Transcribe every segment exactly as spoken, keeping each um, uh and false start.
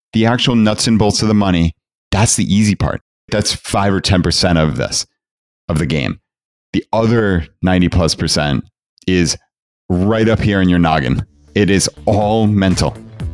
The actual nuts and bolts of the money, that's the easy part. That's five or ten percent of this, of the game. The other ninety plus percent is right up here in your noggin. It is all mental.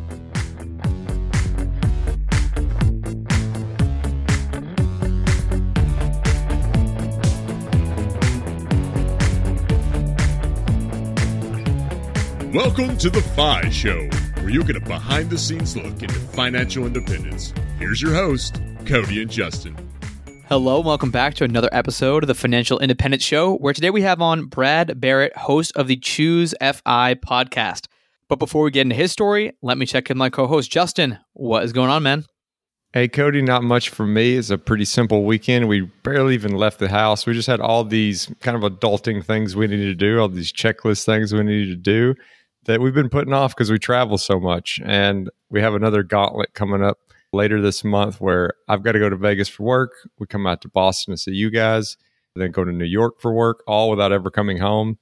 Welcome to The Fi Show, where you get a behind-the-scenes look into financial independence. Here's your host, Cody and Justin. Hello, welcome back to another episode of the Financial Independence Show, where today we have on Brad Barrett, host of the Choose F I podcast. But before we get into his story, let me check in my co-host, Justin. What is going on, man? Hey, Cody, not much for me. It's a pretty simple weekend. We barely even left the house. We just had all these kind of adulting things we needed to do, all these checklist things we needed to do that we've been putting off because we travel so much. And we have another gauntlet coming up later this month where I've got to go to Vegas for work. We come out to Boston to see you guys, then go to New York for work, all without ever coming home.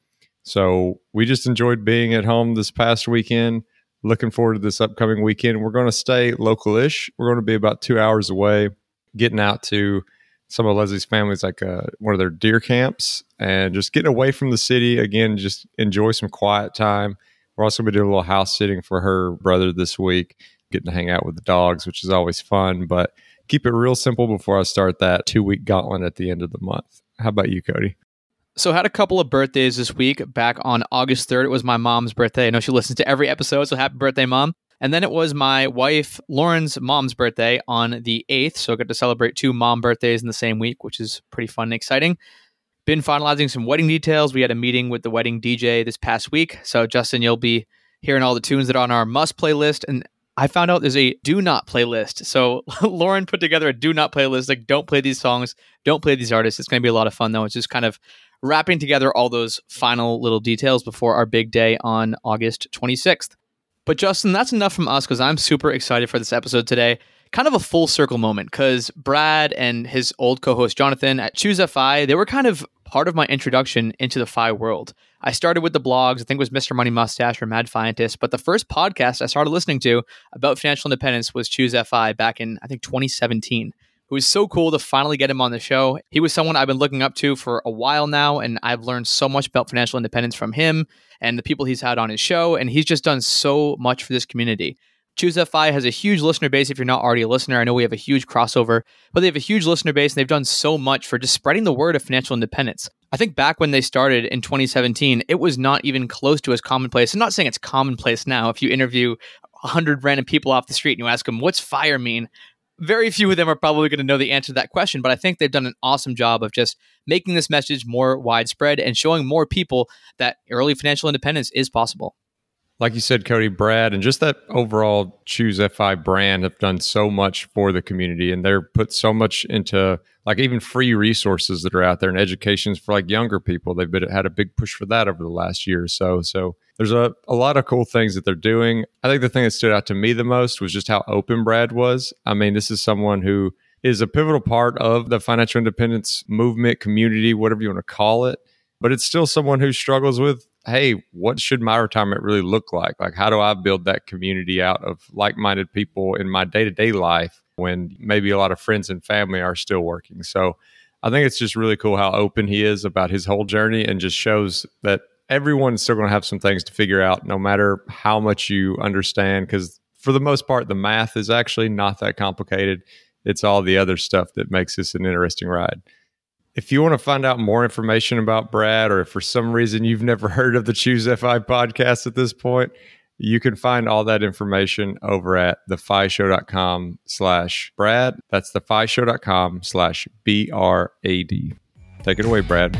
So we just enjoyed being at home this past weekend. Looking forward to this upcoming weekend. We're going to stay local-ish. We're going to be about two hours away, getting out to some of Leslie's family's, like uh, one of their deer camps, and just getting away from the city. Again, just enjoy some quiet time. We're also going to do a little house sitting for her brother this week, getting to hang out with the dogs, which is always fun. But keep it real simple before I start that two-week gauntlet at the end of the month. How about you, Cody? So I had a couple of birthdays this week. Back on August third, it was my mom's birthday. I know she listens to every episode, so happy birthday, Mom. And then it was my wife, Lauren's mom's birthday on the eighth. So I got to celebrate two mom birthdays in the same week, which is pretty fun and exciting. Been finalizing some wedding details. We had a meeting with the wedding D J this past week. So Justin, you'll be hearing all the tunes that are on our must playlist. And I found out there's a do not playlist. So Lauren put together a do not playlist. Like, don't play these songs. Don't play these artists. It's going to be a lot of fun, though. It's just kind of wrapping together all those final little details before our big day on August twenty-sixth. But Justin, that's enough from us because I'm super excited for this episode today. Kind of a full circle moment because Brad and his old co-host Jonathan at Choose F I, they were kind of part of my introduction into the F I world. I started with the blogs, I think it was Mister Money Mustache or Mad Fientist, but the first podcast I started listening to about financial independence was Choose F I back in, I think, twenty seventeen. It was so cool to finally get him on the show. He was someone I've been looking up to for a while now, and I've learned so much about financial independence from him and the people he's had on his show, and he's just done so much for this community. Choose F I has a huge listener base if you're not already a listener. I know we have a huge crossover, but they have a huge listener base, and they've done so much for just spreading the word of financial independence. I think back when they started in twenty seventeen, it was not even close to as commonplace. I'm not saying it's commonplace now. If you interview one hundred random people off the street and you ask them, what's FIRE mean? Very few of them are probably going to know the answer to that question, but I think they've done an awesome job of just making this message more widespread and showing more people that early financial independence is possible. Like you said, Cody, Brad, and just that overall Choose F I brand have done so much for the community, and they're put so much into like even free resources that are out there and educations for like younger people. They've been, had a big push for that over the last year or so. So there's a, a lot of cool things that they're doing. I think the thing that stood out to me the most was just how open Brad was. I mean, this is someone who is a pivotal part of the financial independence movement, community, whatever you want to call it. But it's still someone who struggles with, hey, what should my retirement really look like? Like, how do I build that community out of like-minded people in my day-to-day life when maybe a lot of friends and family are still working? So I think it's just really cool how open he is about his whole journey and just shows that everyone's still going to have some things to figure out no matter how much you understand, because for the most part, the math is actually not that complicated. It's all the other stuff that makes this an interesting ride. If you want to find out more information about Brad, or if for some reason you've never heard of the Choose F I podcast at this point, you can find all that information over at thefishow.com slash Brad. That's thefishow.com slash B R A D. Take it away, Brad.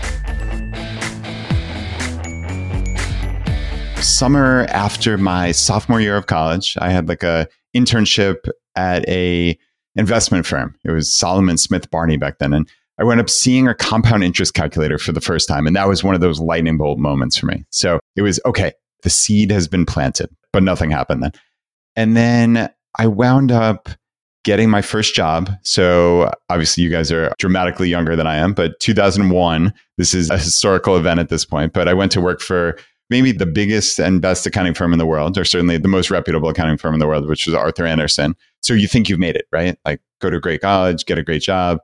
Summer after my sophomore year of college, I had like a internship at a investment firm. It was Solomon Smith Barney back then. And I went up seeing a compound interest calculator for the first time. And that was one of those lightning bolt moments for me. So it was, okay, the seed has been planted, but nothing happened then. And then I wound up getting my first job. So obviously you guys are dramatically younger than I am, but two thousand one, this is a historical event at this point. But I went to work for, it maybe the biggest and best accounting firm in the world, or certainly the most reputable accounting firm in the world, which was Arthur Andersen. So you think you've made it, right? Like go to a great college, get a great job.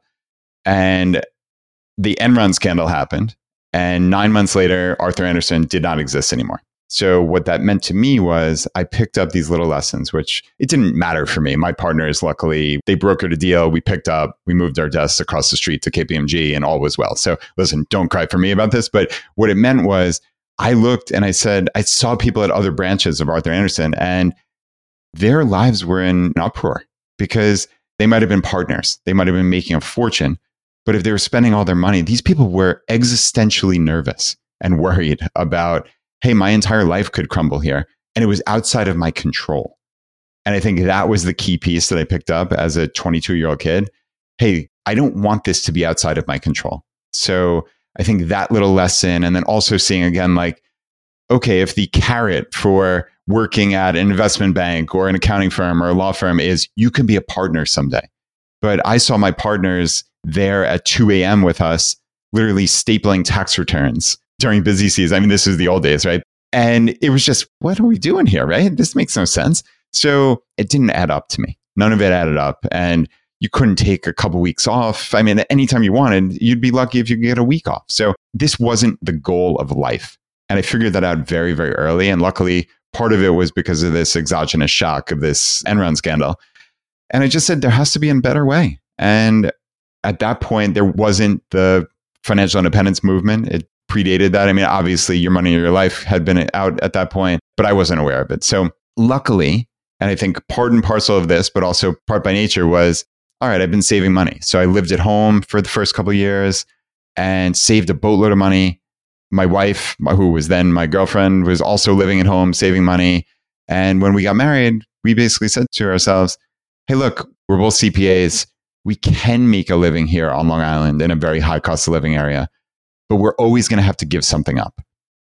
And the Enron scandal happened. And nine months later, Arthur Andersen did not exist anymore. So what that meant to me was I picked up these little lessons, which it didn't matter for me. My partners, luckily, they brokered a deal. We picked up, we moved our desks across the street to K P M G and all was well. So listen, don't cry for me about this. But what it meant was I looked and I said, I saw people at other branches of Arthur Andersen and their lives were in an uproar because they might have been partners. They might have been making a fortune. But if they were spending all their money, these people were existentially nervous and worried about, hey, my entire life could crumble here. And it was outside of my control. And I think that was the key piece that I picked up as a twenty-two-year-old kid. Hey, I don't want this to be outside of my control. So I think that little lesson, and then also seeing again, like, okay, if the carrot for working at an investment bank or an accounting firm or a law firm is you can be a partner someday. But I saw my partners there at two a.m. with us, literally stapling tax returns during busy season. I mean, this was the old days, right? And it was just, what are we doing here, right? This makes no sense. So it didn't add up to me. None of it added up. And you couldn't take a couple weeks off. I mean, anytime you wanted, you'd be lucky if you could get a week off. So this wasn't the goal of life. And I figured that out very, very early. And luckily, part of it was because of this exogenous shock of this Enron scandal. And I just said, there has to be a better way. And at that point, there wasn't the financial independence movement. It predated that. I mean, obviously, Your Money or Your Life had been out at that point, but I wasn't aware of it. So luckily, and I think part and parcel of this, but also part by nature was, all right, I've been saving money. So I lived at home for the first couple of years and saved a boatload of money. My wife, who was then my girlfriend, was also living at home, saving money. And when we got married, we basically said to ourselves, hey, look, we're both C P As. We can make a living here on Long Island in a very high cost of living area, but we're always going to have to give something up.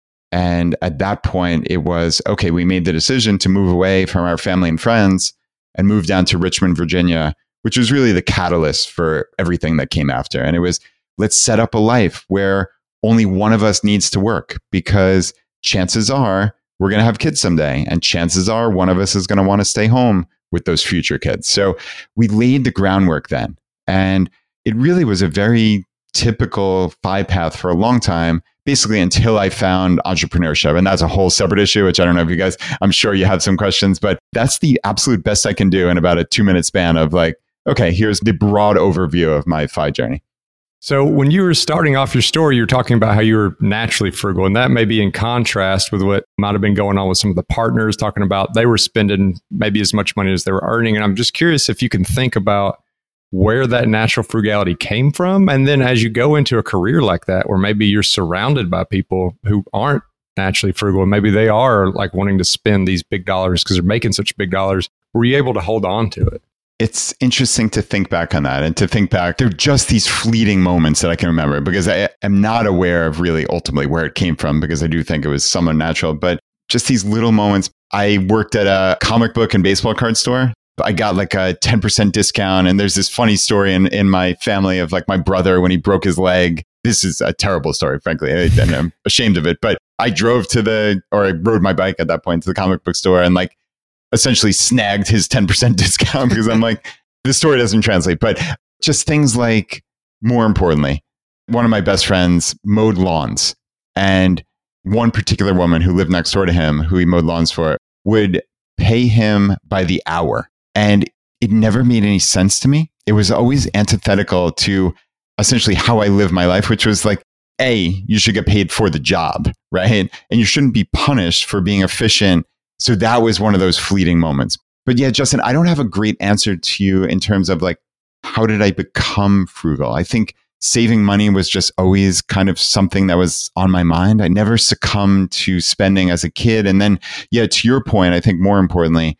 And at that point, it was, okay, we made the decision to move away from our family and friends and move down to Richmond, Virginia, which was really the catalyst for everything that came after. And it was, let's set up a life where only one of us needs to work, because chances are we're going to have kids someday. And chances are one of us is going to want to stay home with those future kids. So we laid the groundwork then. And it really was a very typical five path for a long time, basically until I found entrepreneurship. And that's a whole separate issue, which I don't know if you guys, I'm sure you have some questions, but that's the absolute best I can do in about a two minute span of like, okay, here's the broad overview of my F I journey. So when you were starting off your story, you were talking about how you were naturally frugal, and that may be in contrast with what might have been going on with some of the partners, talking about they were spending maybe as much money as they were earning. And I'm just curious if you can think about where that natural frugality came from. And then as you go into a career like that, where maybe you're surrounded by people who aren't naturally frugal, and maybe they are like wanting to spend these big dollars because they're making such big dollars, were you able to hold on to it? It's interesting to think back on that and to think back. They're just these fleeting moments that I can remember, because I am not aware of really ultimately where it came from, because I do think it was somewhat natural, but just these little moments. I worked at a comic book and baseball card store. I got like a ten percent discount. And there's this funny story in, in my family of like my brother, when he broke his leg. This is a terrible story, frankly, and I'm ashamed of it. But I drove to the, or I rode my bike at that point to the comic book store and like essentially snagged his ten percent discount, because I'm like, this story doesn't translate. But just things like, more importantly, one of my best friends mowed lawns, and one particular woman who lived next door to him, who he mowed lawns for, would pay him by the hour. And it never made any sense to me. It was always antithetical to essentially how I live my life, which was like, A, you should get paid for the job, right? And you shouldn't be punished for being efficient. So that was one of those fleeting moments. But yeah, Justin, I don't have a great answer to you in terms of like, how did I become frugal? I think saving money was just always kind of something that was on my mind. I never succumbed to spending as a kid. And then, yeah, to your point, I think more importantly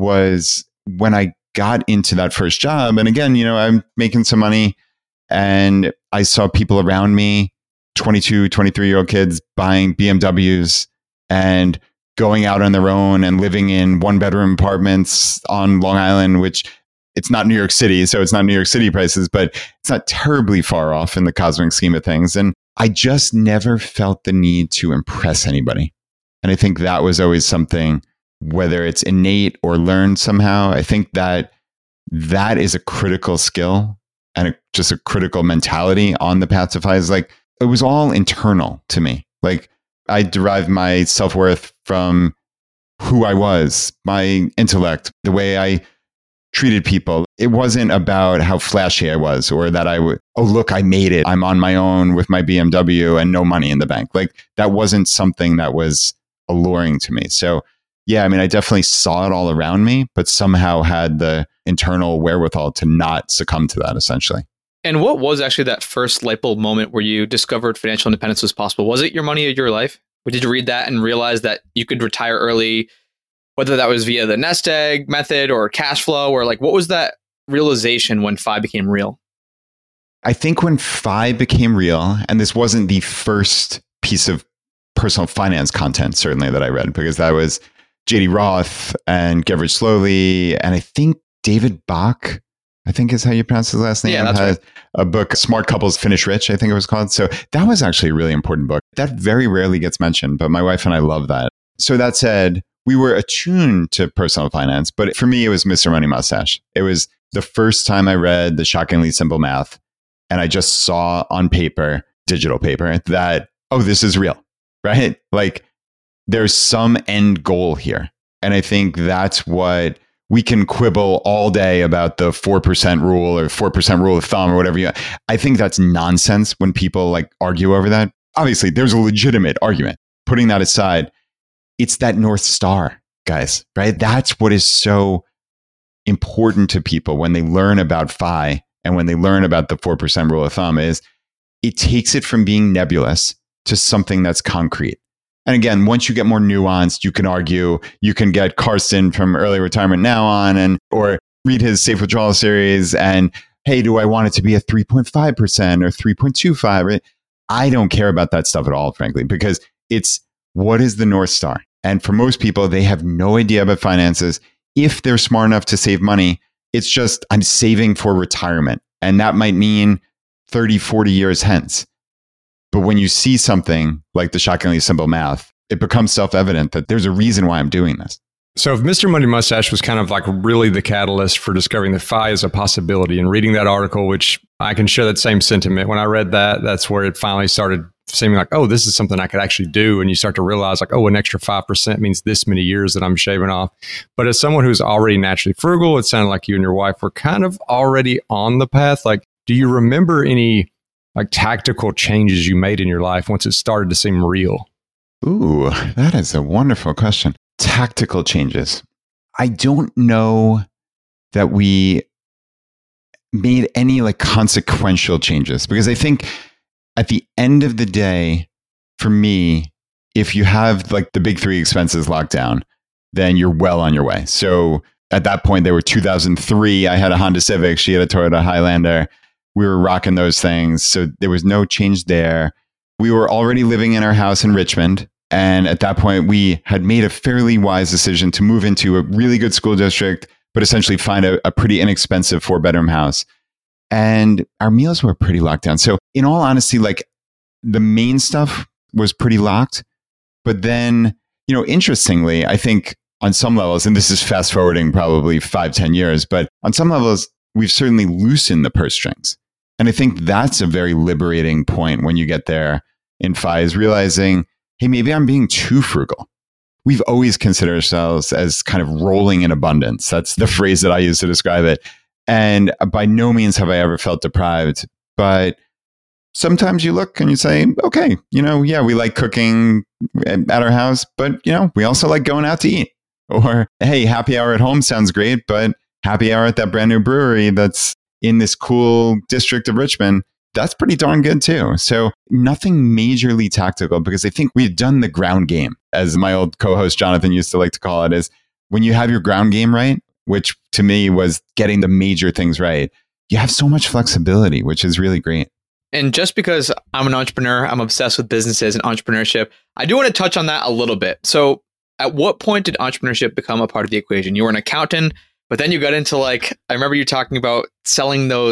was when I got into that first job. And again, you know, I'm making some money and I saw people around me, twenty-two, twenty-three year old kids buying B M Ws and going out on their own and living in one bedroom apartments on Long Island, which it's not New York City. So it's not New York City prices, but it's not terribly far off in the cosmic scheme of things. And I just never felt the need to impress anybody. And I think that was always something, whether it's innate or learned somehow, I think that that is a critical skill and a, just a critical mentality on the path to F I. Is like, it was all internal to me. Like, I derived my self-worth from who I was, my intellect, the way I treated people. It wasn't about how flashy I was or that I would, oh, look, I made it. I'm on my own with my B M W and no money in the bank. Like, that wasn't something that was alluring to me. So yeah, I mean, I definitely saw it all around me, but somehow had the internal wherewithal to not succumb to that, essentially. And what was actually that first light bulb moment where you discovered financial independence was possible? Was it your money or your life? Or did you read that and realize that you could retire early, whether that was via the nest egg method or cash flow, or like, what was that realization when F I became real? I think when F I became real, and this wasn't the first piece of personal finance content, certainly, that I read, because that was J D Roth and Get Rich Slowly, and I think David Bach, I think is how you pronounce his last name. Yeah, that's had right. A book, Smart Couples Finish Rich, I think it was called. So that was actually a really important book. That very rarely gets mentioned, but my wife and I love that. So that said, we were attuned to personal finance, but for me, it was Mister Money Mustache. It was the first time I read The Shockingly Simple Math, and I just saw on paper, digital paper, that, oh, this is real, right? Like, there's some end goal here. And I think that's what we can quibble all day about, the four percent rule or four percent rule of thumb or whatever. You, I think that's nonsense when people like argue over that. Obviously, there's a legitimate argument. Putting that aside, it's that North Star, guys, right? That's what is so important to people when they learn about F I and when they learn about the four percent rule of thumb, is it takes it from being nebulous to something that's concrete. And again, once you get more nuanced, you can argue, you can get Carson from Early Retirement Now on, and or read his Safe Withdrawal series, and hey, do I want it to be a three point five percent or three point two five? I don't care about that stuff at all, frankly, because it's, what is the North Star? And for most people, they have no idea about finances. If they're smart enough to save money, it's just, I'm saving for retirement. And that might mean thirty, forty years hence. But when you see something like The Shockingly Simple Math, it becomes self-evident that there's a reason why I'm doing this. So if Mister Money Mustache was kind of like really the catalyst for discovering that F I is a possibility, and reading that article, which I can share that same sentiment. When I read that, that's where it finally started seeming like, oh, this is something I could actually do. And you start to realize like, oh, an extra five percent means this many years that I'm shaving off. But as someone who's already naturally frugal, it sounded like you and your wife were kind of already on the path. Like, do you remember any like tactical changes you made in your life once it started to seem real? Ooh, that is a wonderful question. Tactical changes. I don't know that we made any like consequential changes, because I think at the end of the day, for me, if you have like the big three expenses locked down, then you're well on your way. So at that point, they were two thousand three. I had a Honda Civic. She had a Toyota Highlander. We were rocking those things. So there was no change there. We were already living in our house in Richmond. And at that point, we had made a fairly wise decision to move into a really good school district, but essentially find a, a pretty inexpensive four bedroom house. And our meals were pretty locked down. So in all honesty, like the main stuff was pretty locked. But then, you know, interestingly, I think on some levels, and this is fast forwarding probably five, ten years, but on some levels, we've certainly loosened the purse strings. And I think that's a very liberating point when you get there in F I, is realizing, hey, maybe I'm being too frugal. We've always considered ourselves as kind of rolling in abundance. That's the phrase that I use to describe it. And by no means have I ever felt deprived. But sometimes you look and you say, okay, you know, yeah, we like cooking at our house, but, you know, we also like going out to eat. Or, hey, happy hour at home sounds great, but happy hour at that brand new brewery that's in this cool district of Richmond, that's pretty darn good too. So nothing majorly tactical, because I think we had done the ground game, as my old co-host Jonathan used to like to call it, is when you have your ground game right, which to me was getting the major things right, you have so much flexibility, which is really great. And just because I'm an entrepreneur, I'm obsessed with businesses and entrepreneurship, I do want to touch on that a little bit. So at what point did entrepreneurship become a part of the equation? You were an accountant, but then you got into like, I remember you talking about selling those like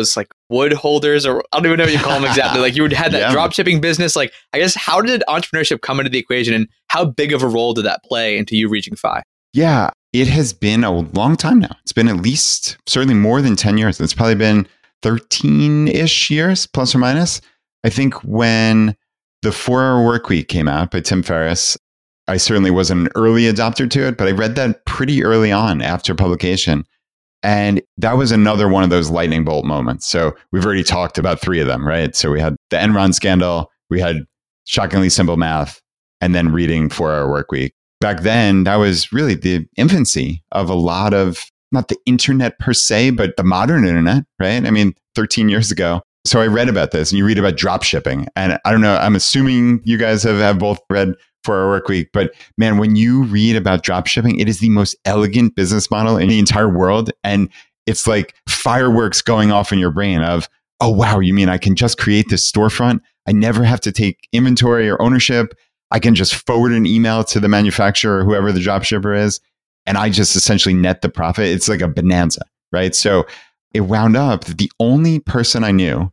wood holders, or I don't even know what you call them exactly. Like you had that Yeah. drop shipping business. Like, I guess, how did entrepreneurship come into the equation, and how big of a role did that play into you reaching F I? Yeah, it has been a long time now. It's been at least certainly more than ten years. It's probably been thirteen-ish years, plus or minus. I think when the four-hour work week came out by Tim Ferriss, I certainly wasn't an early adopter to it, but I read that pretty early on after publication. And that was another one of those lightning bolt moments. So we've already talked about three of them, right? So we had the Enron scandal, we had Shockingly Simple Math, and then reading four-hour work week. Back then, that was really the infancy of a lot of, not the internet per se, but the modern internet, right? I mean, thirteen years ago. So I read about this, and you read about drop shipping. And I don't know, I'm assuming you guys have, have both read four-hour work week, but man, when you read about drop shipping, it is the most elegant business model in the entire world. And it's like fireworks going off in your brain of, oh, wow, you mean I can just create this storefront? I never have to take inventory or ownership. I can just forward an email to the manufacturer or whoever the drop shipper is, and I just essentially net the profit. It's like a bonanza, right? So it wound up that the only person I knew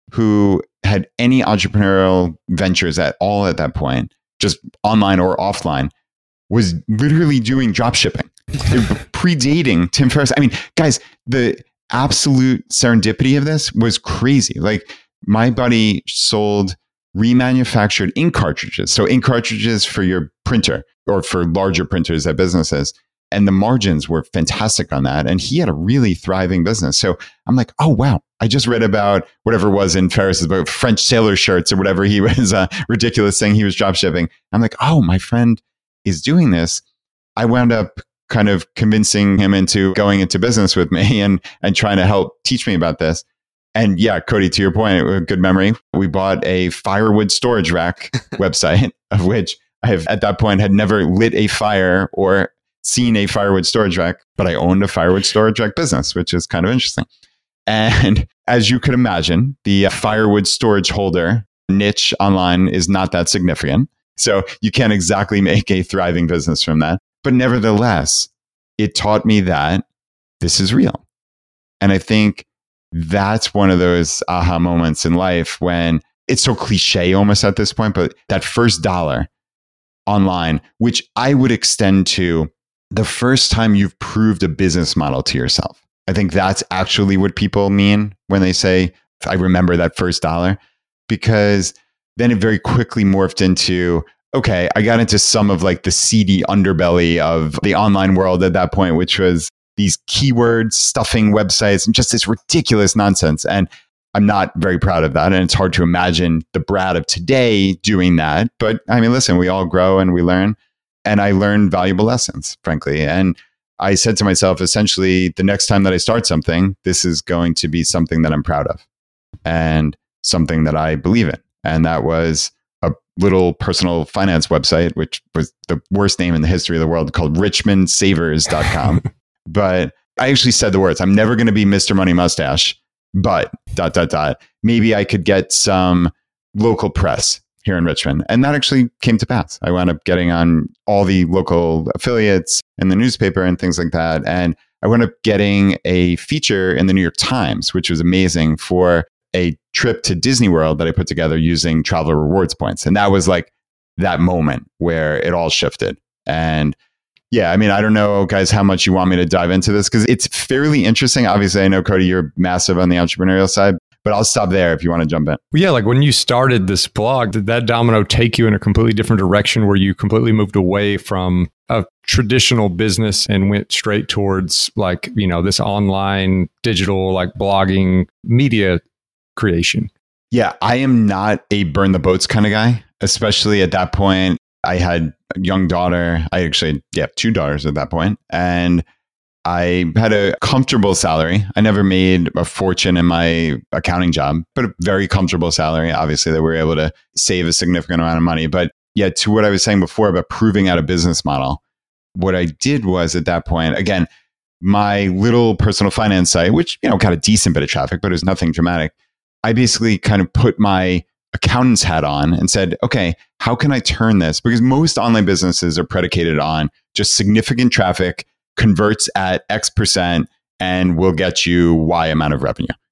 who had any entrepreneurial ventures at all at that point, just online or offline, was literally doing drop shipping, predating Tim Ferriss. I mean, guys, the absolute serendipity of this was crazy. Like, my buddy sold remanufactured ink cartridges. So ink cartridges for your printer or for larger printers at businesses. And the margins were fantastic on that. And he had a really thriving business. So I'm like, oh, wow. I just read about whatever it was in Ferriss's book, French sailor shirts or whatever he was, uh, ridiculous thing he was drop shipping. I'm like, oh, my friend is doing this. I wound up kind of convincing him into going into business with me and, and trying to help teach me about this. And yeah, Cody, to your point, good memory. We bought a firewood storage rack website, of which I have at that point had never lit a fire or seen a firewood storage rack, but I owned a firewood storage rack business, which is kind of interesting. And as you could imagine, the firewood storage holder niche online is not that significant. So you can't exactly make a thriving business from that. But nevertheless, it taught me that this is real. And I think that's one of those aha moments in life when it's so cliche almost at this point, but that first dollar online, which I would extend to the first time you've proved a business model to yourself. I think that's actually what people mean when they say, I remember that first dollar, because then it very quickly morphed into, okay, I got into some of like the seedy underbelly of the online world at that point, which was these keywords, stuffing websites, and just this ridiculous nonsense. And I'm not very proud of that. And it's hard to imagine the Brad of today doing that. But I mean, listen, we all grow and we learn. And I learned valuable lessons, frankly. And I said to myself, essentially, the next time that I start something, this is going to be something that I'm proud of and something that I believe in. And that was a little personal finance website, which was the worst name in the history of the world, called richmond savers dot com. But I actually said the words, I'm never going to be Mister Money Mustache, but dot, dot, dot. Maybe I could get some local press here in Richmond. And that actually came to pass. I wound up getting on all the local affiliates in the newspaper and things like that. And I wound up getting a feature in the New York Times, which was amazing, for a trip to Disney World that I put together using travel rewards points. And that was like that moment where it all shifted. And yeah, I mean, I don't know, guys, how much you want me to dive into this, because it's fairly interesting. Obviously, I know, Cody, you're massive on the entrepreneurial side, but I'll stop there if you want to jump in. Well, yeah, like when you started this blog, did that domino take you in a completely different direction where you completely moved away from a traditional business and went straight towards like, you know, this online digital, like blogging media creation? Yeah, I am not a burn the boats kind of guy, especially at that point. I had a young daughter. I actually, yeah, two daughters at that point. And I had a comfortable salary. I never made a fortune in my accounting job, but a very comfortable salary. Obviously, that we were able to save a significant amount of money. But yeah, to what I was saying before about proving out a business model, what I did was at that point, again, my little personal finance site, which, you know, got a decent bit of traffic, but it was nothing dramatic. I basically kind of put my accountant's hat on and said, okay, how can I turn this? Because most online businesses are predicated on just significant traffic, converts at X percent, and will get you Y amount of revenue.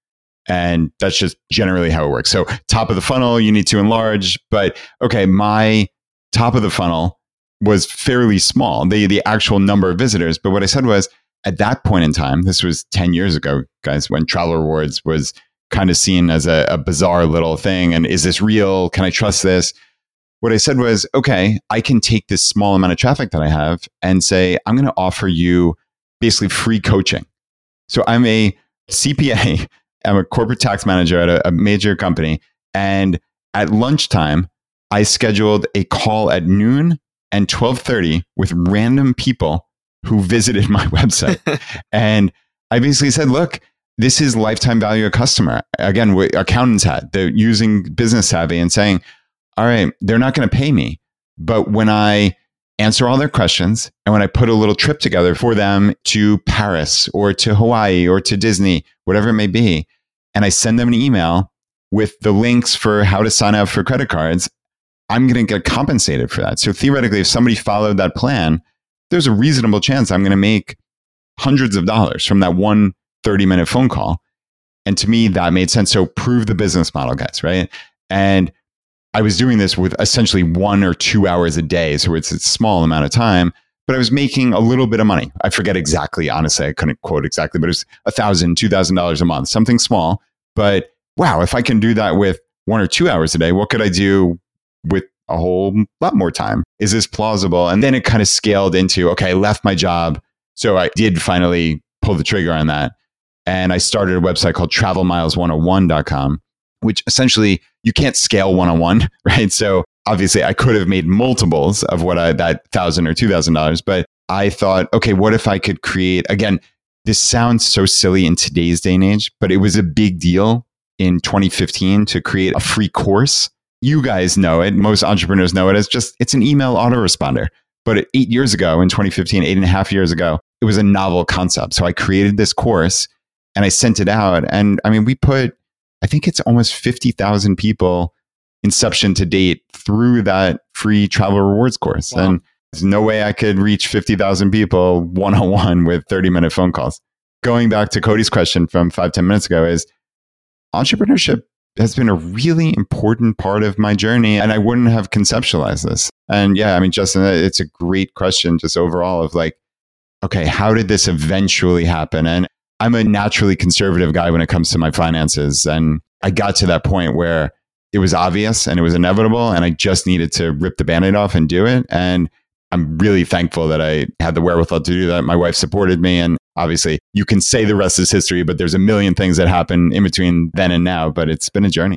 And that's just generally how it works. So top of the funnel, you need to enlarge. But okay, my top of the funnel was fairly small, the, the actual number of visitors. But what I said was, at that point in time, this was ten years ago, guys, when Travel Rewards was kind of seen as a, a bizarre little thing. And is this real? Can I trust this? What I said was, okay, I can take this small amount of traffic that I have and say, I'm going to offer you basically free coaching. So I'm a C P A. I'm a corporate tax manager at a, a major company. And at lunchtime, I scheduled a call at noon and twelve thirty with random people who visited my website. And I basically said, look, this is lifetime value of customer. Again, what accountants had, they're using Business Savvy and saying, all right, they're not going to pay me. But when I answer all their questions and when I put a little trip together for them to Paris or to Hawaii or to Disney, whatever it may be, and I send them an email with the links for how to sign up for credit cards, I'm going to get compensated for that. So theoretically, if somebody followed that plan, there's a reasonable chance I'm going to make hundreds of dollars from that one thirty minute phone call. And to me, that made sense. So prove the business model, guys, right? And I was doing this with essentially one or two hours a day. So it's a small amount of time, but I was making a little bit of money. I forget exactly, honestly, I couldn't quote exactly, but it was a thousand, two thousand dollars a month, something small. But wow, if I can do that with one or two hours a day, what could I do with a whole lot more time? Is this plausible? And then it kind of scaled into, okay, I left my job. So I did finally pull the trigger on that. And I started a website called travel miles one oh one dot com, which essentially you can't scale one-on-one, right? So obviously I could have made multiples of what I, that thousand or two thousand dollars, but I thought, okay, what if I could create, again, this sounds so silly in today's day and age, but it was a big deal in twenty fifteen to create a free course. You guys know it. Most entrepreneurs know it as just, it's an email autoresponder. But eight years ago in twenty fifteen, eight and a half years ago, it was a novel concept. So I created this course and I sent it out. And I mean, we put, I think it's almost fifty thousand people inception to date through that free Travel Rewards course. Wow. And there's no way I could reach fifty thousand people one-on-one with thirty minute phone calls. Going back to Cody's question from five, ten minutes ago is entrepreneurship has been a really important part of my journey. And I wouldn't have conceptualized this. And yeah, I mean, Justin, it's a great question just overall of like, okay, how did this eventually happen? And I'm a naturally conservative guy when it comes to my finances. And I got to that point where it was obvious and it was inevitable. And I just needed to rip the Band-Aid off and do it. And I'm really thankful that I had the wherewithal to do that. My wife supported me. And obviously you can say the rest is history, but there's a million things that happen in between then and now, but it's been a journey.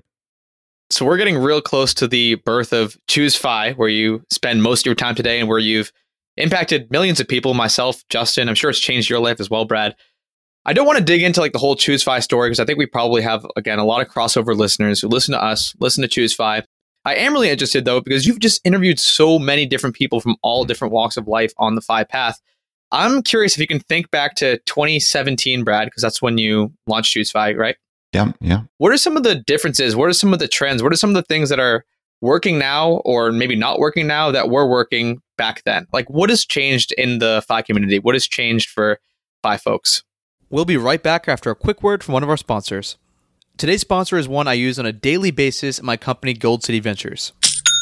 So we're getting real close to the birth of ChooseFi, where you spend most of your time today and where you've impacted millions of people, myself, Justin. I'm sure it's changed your life as well, Brad. I don't want to dig into like the whole ChooseFi story because I think we probably have, again, a lot of crossover listeners who listen to us, listen to ChooseFi. I am really interested, though, because you've just interviewed so many different people from all different walks of life on the Fi Path. I'm curious if you can think back to twenty seventeen, Brad, because that's when you launched ChooseFi, right? Yeah, yeah. What are some of the differences? What are some of the trends? What are some of the things that are working now or maybe not working now that were working back then? Like, what has changed in the Fi community? What has changed for Fi folks? We'll be right back after a quick word from one of our sponsors. Today's sponsor is one I use on a daily basis at my company, Gold City Ventures.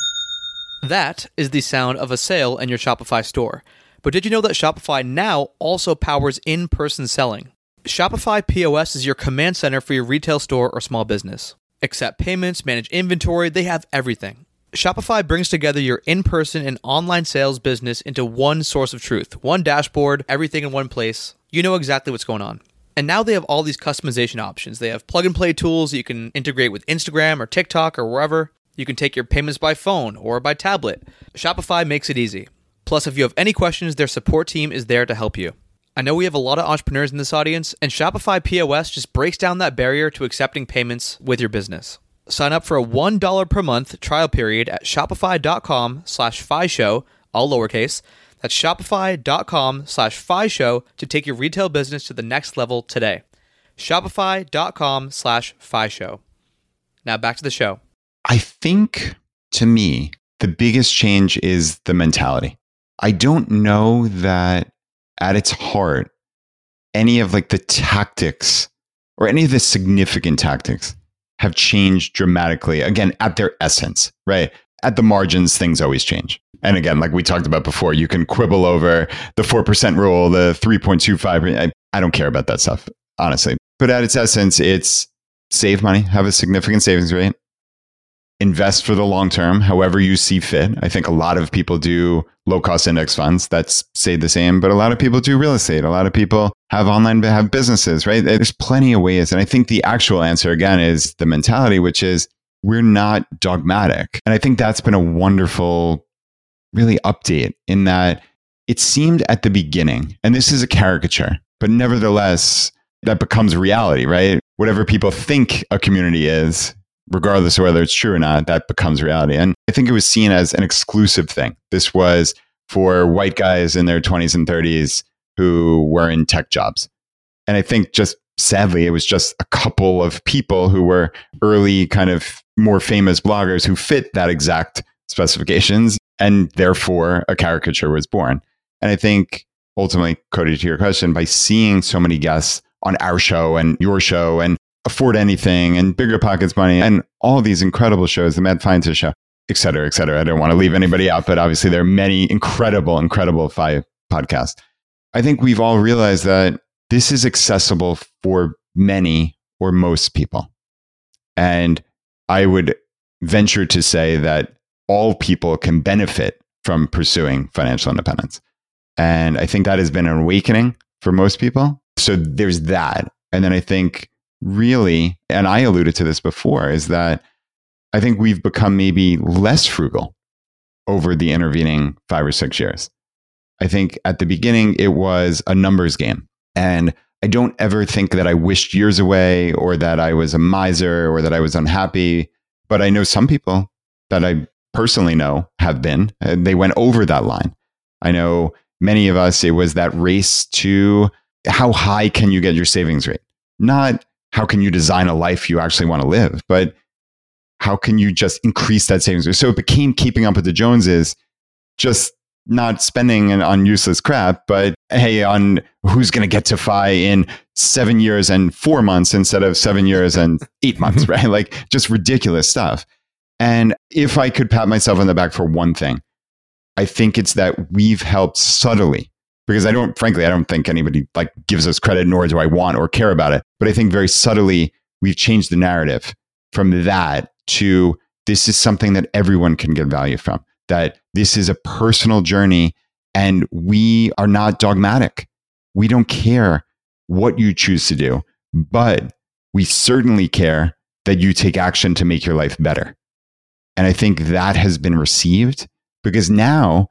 That is the sound of a sale in your Shopify store. But did you know that Shopify now also powers in-person selling? Shopify P O S is your command center for your retail store or small business. Accept payments, manage inventory, they have everything. Shopify brings together your in-person and online sales business into one source of truth, one dashboard, everything in one place. You know exactly what's going on. And now they have all these customization options. They have plug-and-play tools that you can integrate with Instagram or TikTok or wherever. You can take your payments by phone or by tablet. Shopify makes it easy. Plus, if you have any questions, their support team is there to help you. I know we have a lot of entrepreneurs in this audience, and Shopify P O S just breaks down that barrier to accepting payments with your business. Sign up for a one dollar per month trial period at shopify.com slash Fi Show, all lowercase. That's shopify.com slash Fi Show to take your retail business to the next level today. Shopify.com slash Fi Show. Now back to the show. I think, to me, the biggest change is the mentality. I don't know that at its heart, any of like the tactics or any of the significant tactics have changed dramatically, again, at their essence, right? At the margins, things always change. And again, like we talked about before, you can quibble over the four percent rule, the three point two five. I, I don't care about that stuff, honestly. But at its essence, it's save money, have a significant savings rate, invest for the long term, however you see fit. I think a lot of people do low-cost index funds that say the same, but a lot of people do real estate. A lot of people have online, have businesses, right? There's plenty of ways. And I think the actual answer, again, is the mentality, which is we're not dogmatic. And I think that's been a wonderful, really update in that it seemed at the beginning, and this is a caricature, but nevertheless, that becomes reality, right? Whatever people think a community is, regardless of whether it's true or not, that becomes reality. And I think it was seen as an exclusive thing. This was for white guys in their twenties and thirties who were in tech jobs. And I think just sadly, it was just a couple of people who were early kind of more famous bloggers who fit that exact specifications. And therefore, a caricature was born. And I think ultimately, Cody, to your question, by seeing so many guests on our show and your show and Afford Anything and Bigger Pockets Money and all these incredible shows, the Mad Fientist show, et cetera, et cetera. I don't want to leave anybody out, but obviously there are many incredible, incredible F I podcasts. I think we've all realized that this is accessible for many or most people. And I would venture to say that all people can benefit from pursuing financial independence. And I think that has been an awakening for most people. So there's that. And then I think really, and I alluded to this before, is that I think we've become maybe less frugal over the intervening five or six years. I think at the beginning, it was a numbers game. And I don't ever think that I wished years away or that I was a miser or that I was unhappy. But I know some people that I personally know have been. They went over that line. I know many of us, it was that race to how high can you get your savings rate? Not how can you design a life you actually want to live, but how can you just increase that savings rate? So it became keeping up with the Joneses, just not spending on useless crap, but hey, on who's going to get to F I in seven years and four months instead of seven years and eight months, right? Like just ridiculous stuff. And if I could pat myself on the back for one thing, I think it's that we've helped subtly, because I don't, frankly, I don't think anybody like gives us credit, nor do I want or care about it. But I think very subtly, we've changed the narrative from that to this is something that everyone can get value from, that this is a personal journey and we are not dogmatic. We don't care what you choose to do, but we certainly care that you take action to make your life better. And I think that has been received because now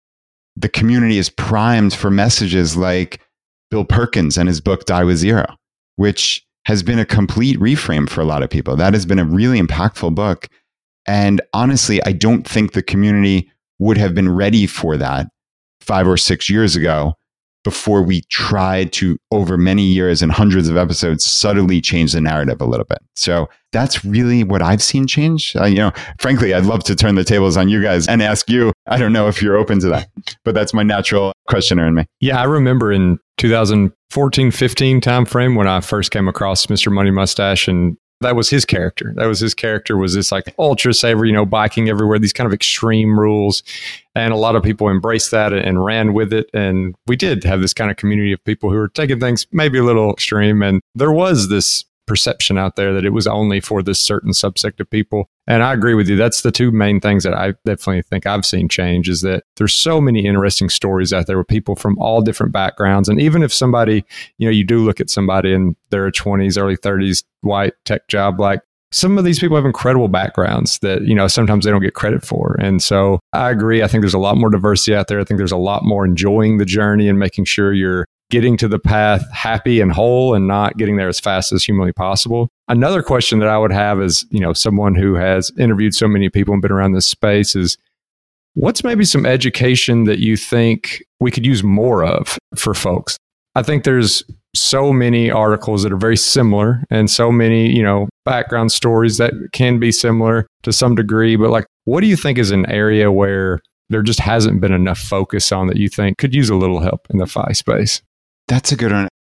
the community is primed for messages like Bill Perkins and his book, Die with Zero, which has been a complete reframe for a lot of people. That has been a really impactful book. And honestly, I don't think the community would have been ready for that five or six years ago before we tried to, over many years and hundreds of episodes, subtly change the narrative a little bit. So that's really what I've seen change. Uh, you know, frankly, I'd love to turn the tables on you guys and ask you. I don't know if you're open to that, but that's my natural questioner in me. Yeah, I remember in two thousand fourteen, fifteen timeframe when I first came across Mister Money Mustache, and that was his character. That was his character was this like ultra saver, you know, biking everywhere, these kind of extreme rules. And a lot of people embraced that and ran with it. And we did have this kind of community of people who were taking things maybe a little extreme. And there was this perception out there that it was only for this certain subsect of people. And I agree with you. That's the two main things that I definitely think I've seen change is that there's so many interesting stories out there with people from all different backgrounds. And even if somebody, you know, you do look at somebody in their twenties, early thirties, white tech job, like some of these people have incredible backgrounds that, you know, sometimes they don't get credit for. And so I agree. I think there's a lot more diversity out there. I think there's a lot more enjoying the journey and making sure you're getting to the path happy and whole and not getting there as fast as humanly possible. Another question that I would have is, you know, someone who has interviewed so many people and been around this space is, what's maybe some education that you think we could use more of for folks? I think there's so many articles that are very similar and so many, you know, background stories that can be similar to some degree. But like, what do you think is an area where there just hasn't been enough focus on that you think could use a little help in the F I space? That's a good one.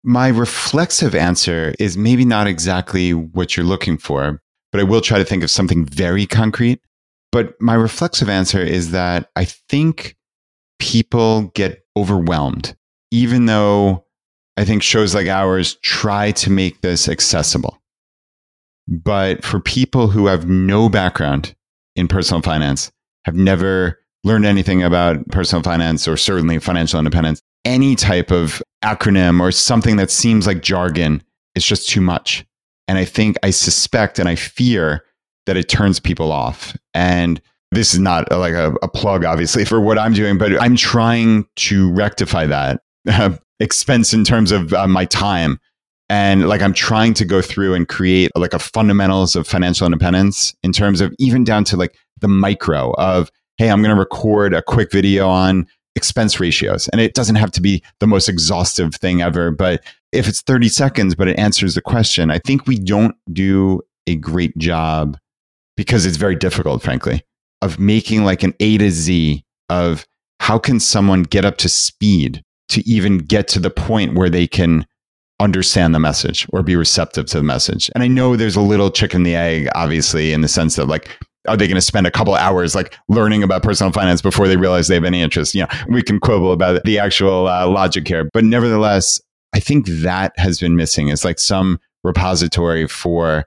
my reflexive answer is maybe not exactly what you're looking for, but I will try to think of something very concrete. But my reflexive answer is that I think people get overwhelmed, even though I think shows like ours try to make this accessible. But for people who have no background in personal finance, have never learned anything about personal finance or certainly financial independence, any type of acronym or something that seems like jargon is just too much. And I think, I suspect and I fear that it turns people off. And this is not like a, a plug, obviously, for what I'm doing, but I'm trying to rectify that uh, expense in terms of uh, my time. And like, I'm trying to go through and create like a fundamentals of financial independence in terms of even down to like the micro of, hey, I'm going to record a quick video on expense ratios. And it doesn't have to be the most exhaustive thing ever, but if it's thirty seconds, but it answers the question, I think we don't do a great job, because it's very difficult, frankly, of making like an A to Z of how can someone get up to speed to even get to the point where they can understand the message or be receptive to the message. And I know there's a little chicken and the egg, obviously, in the sense that like, are they going to spend a couple hours like learning about personal finance before they realize they have any interest? You know, we can quibble about the actual uh, logic here, but nevertheless, I think that has been missing. It's like some repository for,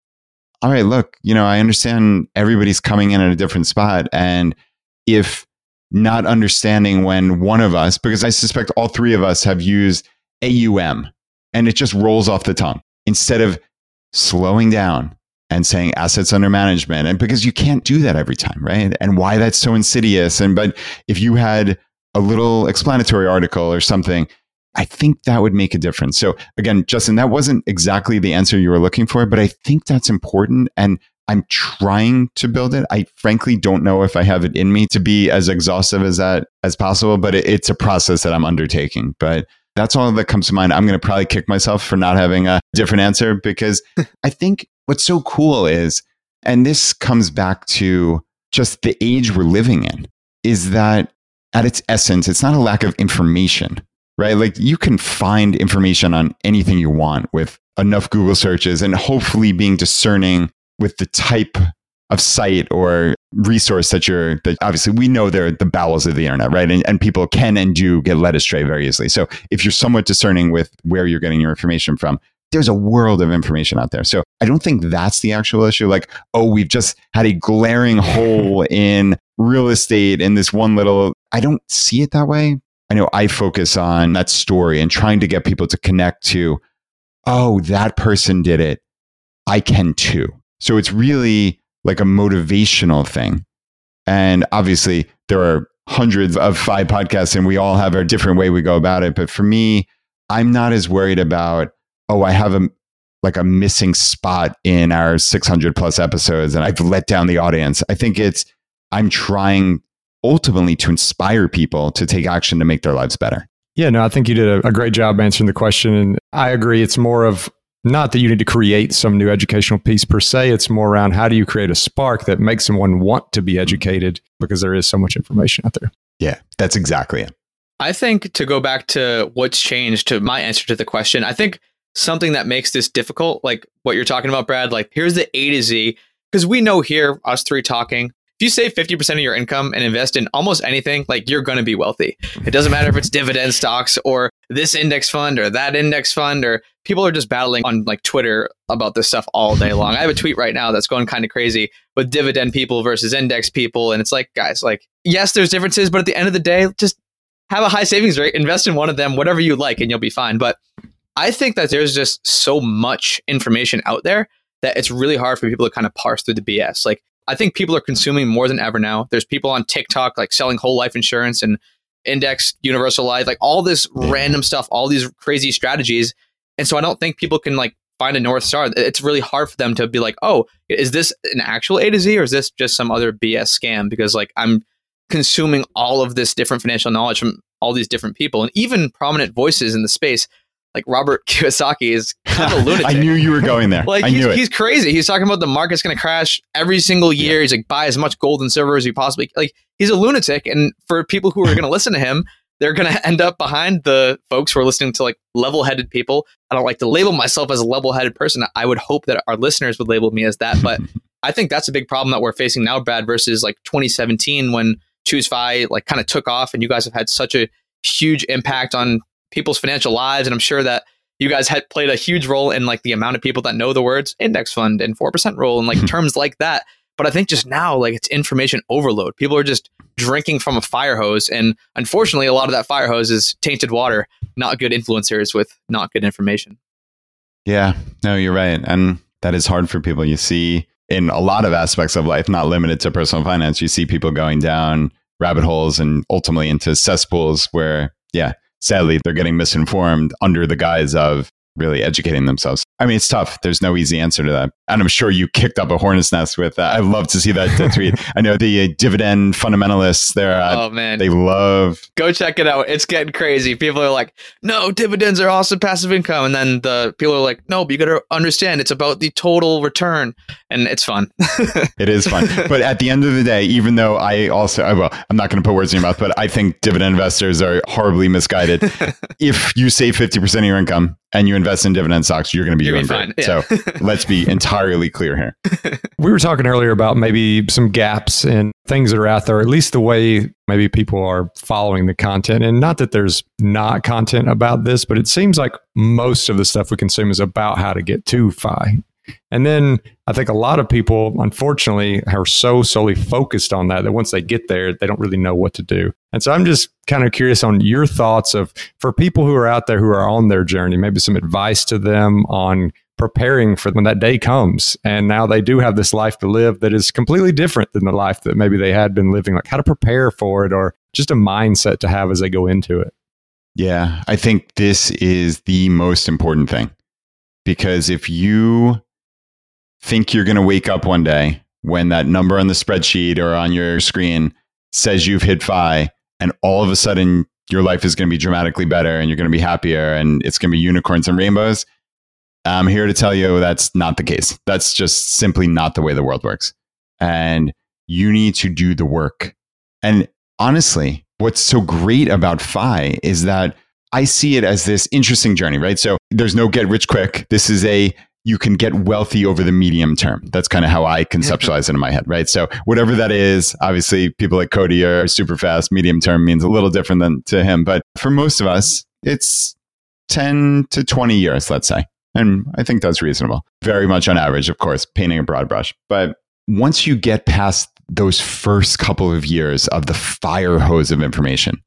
all right, look, you know, I understand everybody's coming in at a different spot. And if not understanding when one of us, because I suspect all three of us have used A U M and it just rolls off the tongue instead of slowing down and saying assets under management. And because you can't do that every time, right? And why that's so insidious. And, but if you had a little explanatory article or something, I think that would make a difference. So again, Justin, that wasn't exactly the answer you were looking for, but I think that's important. And I'm trying to build it. I frankly don't know if I have it in me to be as exhaustive as that as possible, but it, it's a process that I'm undertaking. But that's all that comes to mind. I'm going to probably kick myself for not having a different answer, because I think what's so cool is, and this comes back to just the age we're living in, is that at its essence, it's not a lack of information. Right? Like you can find information on anything you want with enough Google searches, and hopefully being discerning with the type of site or resource that you're, that obviously we know they're the bowels of the internet, right? And, and people can and do get led astray very easily. So if you're somewhat discerning with where you're getting your information from, there's a world of information out there. So I don't think that's the actual issue. Like, oh, we've just had a glaring hole in real estate in this one little, I don't see it that way. I know I focus on that story and trying to get people to connect to, oh, that person did it, I can too. So it's really like a motivational thing. And obviously there are hundreds of five podcasts and we all have our different way we go about it. But for me, I'm not as worried about, oh, I have a like a missing spot in our six hundred plus episodes and I've let down the audience. I think it's, I'm trying ultimately to inspire people to take action to make their lives better. Yeah, no, I think you did a, a great job answering the question. And I agree. It's more of not that you need to create some new educational piece per se. It's more around how do you create a spark that makes someone want to be educated, because there is so much information out there. Yeah, that's exactly it. I think to go back to what's changed, to my answer to the question, I think something that makes this difficult, like what you're talking about, Brad, like here's the A to Z, because we know here, us three talking, if you save fifty percent of your income and invest in almost anything, like you're going to be wealthy. It doesn't matter if it's dividend stocks or this index fund or that index fund, or people are just battling on like Twitter about this stuff all day long. I have a tweet right now that's going kind of crazy with dividend people versus index people. And it's like, guys, like, yes, there's differences, but at the end of the day, just have a high savings rate, invest in one of them, whatever you like, and you'll be fine. But I think that there's just so much information out there that it's really hard for people to kind of parse through the B S. Like, I think people are consuming more than ever now. There's people on TikTok like selling whole life insurance and index universal life, like all this yeah. random stuff, all these crazy strategies. And so I don't think people can like find a North Star. It's really hard for them to be like, oh, is this an actual A to Z or is this just some other B S scam? Because like I'm consuming all of this different financial knowledge from all these different people, and even prominent voices in the space. Like Robert Kiyosaki is kind of a lunatic. I knew you were going there. Like I he's, knew it. He's crazy. He's talking about the market's going to crash every single year. Yeah. He's like, buy as much gold and silver as you possibly like. He's a lunatic. And for people who are going to listen to him, they're going to end up behind the folks who are listening to like level-headed people. I don't like to label myself as a level-headed person. I would hope that our listeners would label me as that. But I think that's a big problem that we're facing now, Brad, versus like twenty seventeen when ChooseFi like kind of took off and you guys have had such a huge impact on people's financial lives. And I'm sure that you guys had played a huge role in like the amount of people that know the words index fund and four percent rule and like terms like that. But I think just now, like it's information overload. People are just drinking from a fire hose. And unfortunately, a lot of that fire hose is tainted water, not good influencers with not good information. Yeah, no, you're right. And that is hard for people. You see in a lot of aspects of life, not limited to personal finance, you see people going down rabbit holes and ultimately into cesspools where, yeah, sadly, they're getting misinformed under the guise of really educating themselves. I mean, it's tough. There's no easy answer to that. And I'm sure you kicked up a hornet's nest with that. I'd love to see that, that tweet. I know the uh, dividend fundamentalists, they're, uh, oh, man. They love... Go check it out. It's getting crazy. People are like, no, dividends are also passive income. And then the people are like, no, but you got to understand it's about the total return. And it's fun. It is fun. But at the end of the day, even though I also, well, I'm not going to put words in your mouth, but I think dividend investors are horribly misguided. If you save fifty percent of your income and you invest in dividend stocks, you're going to be You're doing fine. great. Yeah. So let's be entirely clear here. We were talking earlier about maybe some gaps in things that are out there, at least the way maybe people are following the content. And not that there's not content about this, but it seems like most of the stuff we consume is about how to get to F I. And then I think a lot of people, unfortunately, are so solely focused on that that once they get there, they don't really know what to do. And so I'm just kind of curious on your thoughts of, for people who are out there who are on their journey, maybe some advice to them on preparing for when that day comes. And now they do have this life to live that is completely different than the life that maybe they had been living, like how to prepare for it or just a mindset to have as they go into it. Yeah, I think this is the most important thing. Because if you think you're going to wake up one day when that number on the spreadsheet or on your screen says you've hit F I, and all of a sudden your life is going to be dramatically better and you're going to be happier and it's going to be unicorns and rainbows, I'm here to tell you that's not the case. That's just simply not the way the world works. And you need to do the work. And honestly, what's so great about F I is that I see it as this interesting journey, right? So there's no get rich quick. This is a, you can get wealthy over the medium term. That's kind of how I conceptualize it in my head, right? So whatever that is, obviously people like Cody are super fast. Medium term means a little different than to him. But for most of us, it's ten to twenty years, let's say. And I think that's reasonable. Very much on average, of course, painting a broad brush. But once you get past those first couple of years of the fire hose of information,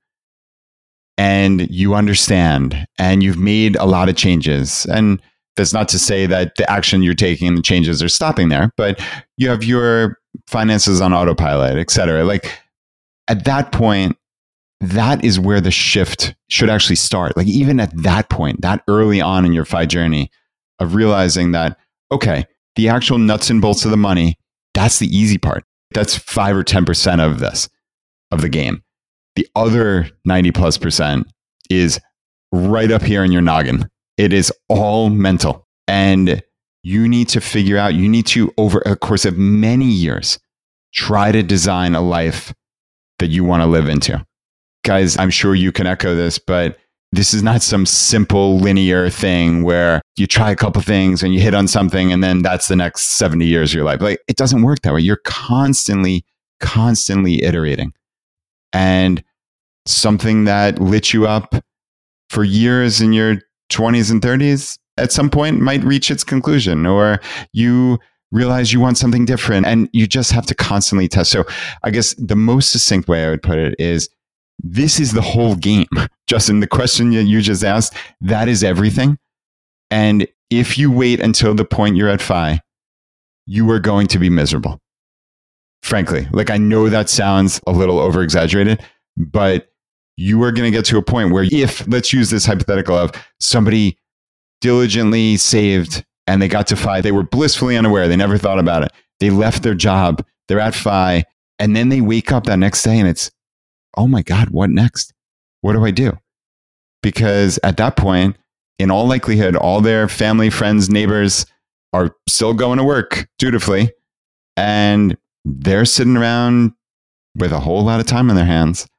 and you understand, and you've made a lot of changes, and that's not to say that the action you're taking and the changes are stopping there, but you have your finances on autopilot, et cetera. Like at that point, that is where the shift should actually start. Like even at that point, that early on in your F I journey of realizing that, okay, the actual nuts and bolts of the money, that's the easy part. That's five or ten percent of this, of the game. The other ninety plus percent is right up here in your noggin. It is all mental. And you need to figure out, you need to, over a course of many years, try to design a life that you want to live into. Guys, I'm sure you can echo this, but this is not some simple linear thing where you try a couple things and you hit on something and then that's the next seventy years of your life. Like, it doesn't work that way. You're constantly, constantly iterating. And something that lit you up for years in your twenties and thirties at some point might reach its conclusion, or you realize you want something different and you just have to constantly test. So I guess the most succinct way I would put it is, this is the whole game. Justin, the question that you just asked, that is everything. And if you wait until the point you're at F I, you are going to be miserable. Frankly, like I know that sounds a little over exaggerated, but you are going to get to a point where if, let's use this hypothetical of somebody diligently saved and they got to F I, they were blissfully unaware, they never thought about it. They left their job, they're at F I, and then they wake up that next day and it's, oh my God, what next? What do I do? Because at that point, in all likelihood, all their family, friends, neighbors are still going to work dutifully, and they're sitting around with a whole lot of time on their hands.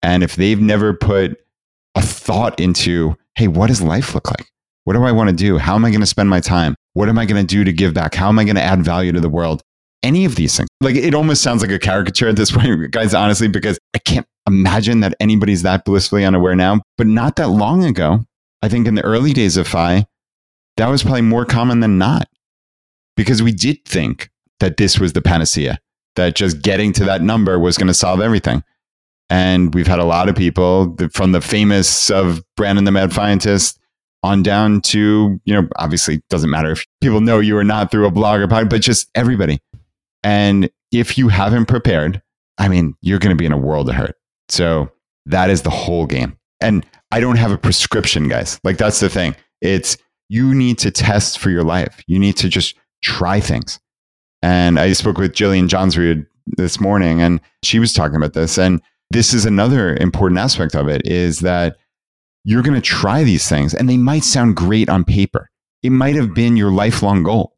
And if they've never put a thought into, hey, what does life look like? What do I want to do? How am I going to spend my time? What am I going to do to give back? How am I going to add value to the world? Any of these things. Like, it almost sounds like a caricature at this point, guys, honestly, because I can't imagine that anybody's that blissfully unaware now. But not that long ago, I think in the early days of F I, that was probably more common than not, because we did think that this was the panacea, that just getting to that number was going to solve everything. And we've had a lot of people, from the famous of Brandon the Mad Scientist on down to, you know, obviously it doesn't matter if people know you or not through a blog or podcast, but just everybody. And if you haven't prepared, I mean, you're going to be in a world of hurt. So that is the whole game. And I don't have a prescription, guys. Like, that's the thing. It's, you need to test for your life. You need to just try things. And I spoke with Jillian Johnsrud this morning, and she was talking about this. And this is another important aspect of it, is that you're going to try these things, and they might sound great on paper. It might have been your lifelong goal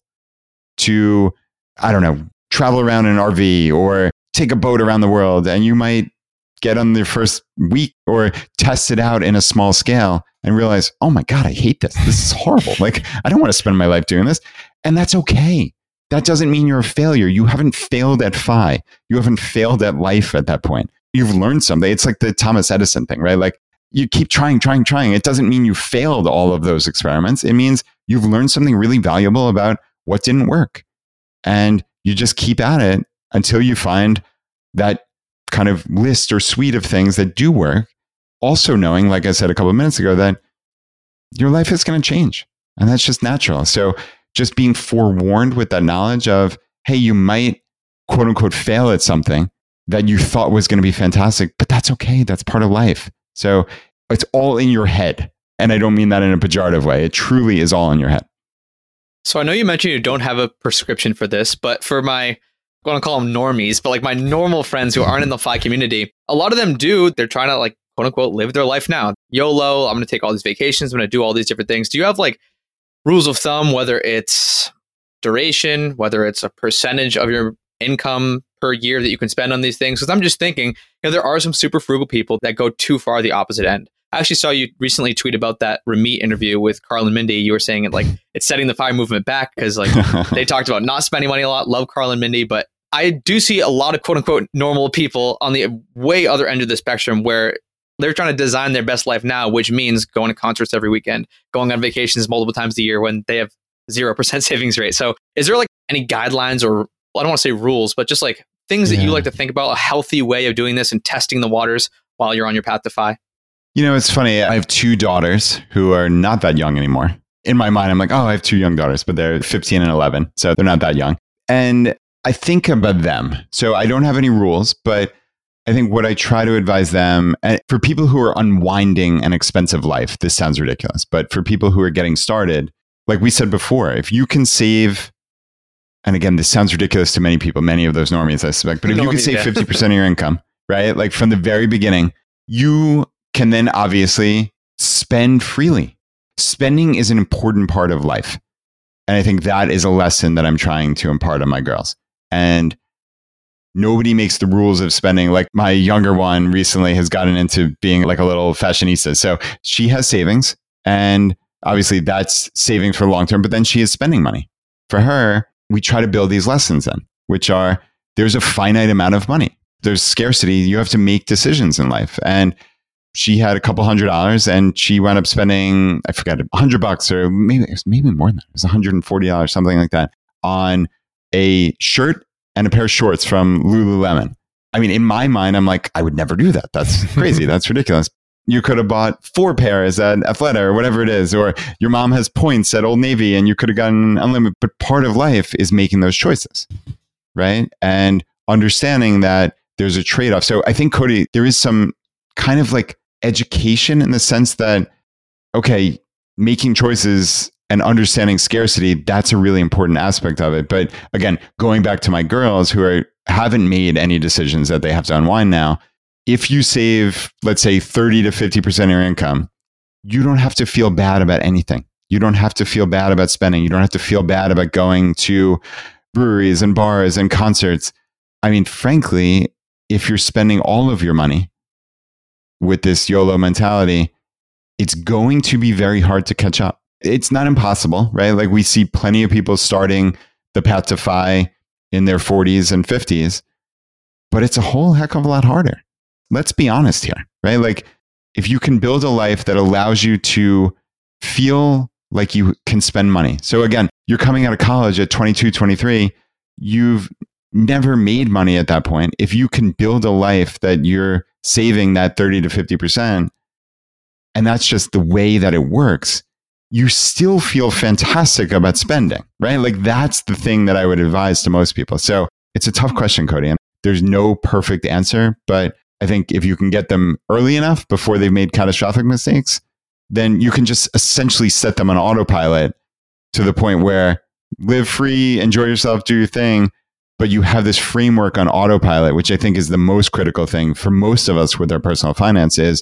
to, I don't know, travel around in an R V or take a boat around the world. And you might get on the first week or test it out in a small scale and realize, oh my God, I hate this. This is horrible. Like, I don't want to spend my life doing this. And that's okay. That doesn't mean you're a failure. You haven't failed at F I. You haven't failed at life at that point. You've learned something. It's like the Thomas Edison thing, right? Like, you keep trying, trying, trying. It doesn't mean you failed all of those experiments. It means you've learned something really valuable about what didn't work. And you just keep at it until you find that kind of list or suite of things that do work. Also knowing, like I said a couple of minutes ago, that your life is going to change. And that's just natural. So just being forewarned with that knowledge of, hey, you might quote unquote fail at something that you thought was going to be fantastic, but that's okay. That's part of life. So it's all in your head. And I don't mean that in a pejorative way. It truly is all in your head. So I know you mentioned you don't have a prescription for this, but for my, I'm going to call them normies, but like my normal friends who aren't in the F I community, a lot of them do. They're trying to, like, quote unquote, live their life now. YOLO, I'm going to take all these vacations. I'm going to do all these different things. Do you have like rules of thumb, whether it's duration, whether it's a percentage of your income per year that you can spend on these things? Because I'm just thinking, you know, there are some super frugal people that go too far the opposite end. I actually saw you recently tweet about that Ramit interview with Carl and Mindy. You were saying it like it's setting the F I movement back because like they talked about not spending money a lot. Love Carl and Mindy, but I do see a lot of quote unquote normal people on the way other end of the spectrum where they're trying to design their best life now, which means going to concerts every weekend, going on vacations multiple times a year when they have zero percent savings rate. So is there like any guidelines or, well, I don't want to say rules, but just like things that yeah. you like to think about, a healthy way of doing this and testing the waters while you're on your path to F I? You know, it's funny. I have two daughters who are not that young anymore. In my mind, I'm like, oh, I have two young daughters, but they're fifteen and eleven. So they're not that young. And I think about them. So I don't have any rules, but I think what I try to advise them, and for people who are unwinding an expensive life, this sounds ridiculous, but for people who are getting started, like we said before, if you can save, and again, this sounds ridiculous to many people, many of those normies, I suspect, but if you can save fifty percent of your income, right? Like from the very beginning, you can then obviously spend freely. Spending is an important part of life. And I think that is a lesson that I'm trying to impart on my girls. And nobody makes the rules of spending. Like my younger one recently has gotten into being like a little fashionista. So she has savings, and obviously that's savings for the long term, but then she is spending money. For her, we try to build these lessons in, which are there's a finite amount of money. There's scarcity. You have to make decisions in life. And she had a couple hundred dollars and she wound up spending, I forgot, a hundred bucks or maybe it was maybe more than that. It was one hundred forty dollars, something like that, on a shirt and a pair of shorts from Lululemon. I mean, in my mind, I'm like, I would never do that. That's crazy. That's ridiculous. You could have bought four pairs at Athleta or whatever it is, or your mom has points at Old Navy and you could have gotten unlimited. But part of life is making those choices, right? And understanding that there's a trade-off. So I think, Cody, there is some kind of like education in the sense that, okay, making choices and understanding scarcity, that's a really important aspect of it. But again, going back to my girls who are haven't made any decisions that they have to unwind now, if you save, let's say, thirty to fifty percent of your income, you don't have to feel bad about anything. You don't have to feel bad about spending. You don't have to feel bad about going to breweries and bars and concerts. I mean, frankly, if you're spending all of your money, with this YOLO mentality, it's going to be very hard to catch up. It's not impossible, right? Like we see plenty of people starting the path to F I in their forties and fifties, but it's a whole heck of a lot harder. Let's be honest here, right? Like if you can build a life that allows you to feel like you can spend money. So again, you're coming out of college at twenty-two, twenty-three, you've never made money at that point. If you can build a life that you're saving that thirty to fifty percent, and that's just the way that it works, you still feel fantastic about spending, right? Like that's the thing that I would advise to most people. So it's a tough question, Cody, and there's no perfect answer, but I think if you can get them early enough before they've made catastrophic mistakes, then you can just essentially set them on autopilot to the point where live free, enjoy yourself, do your thing, but you have this framework on autopilot, which I think is the most critical thing for most of us with our personal finances.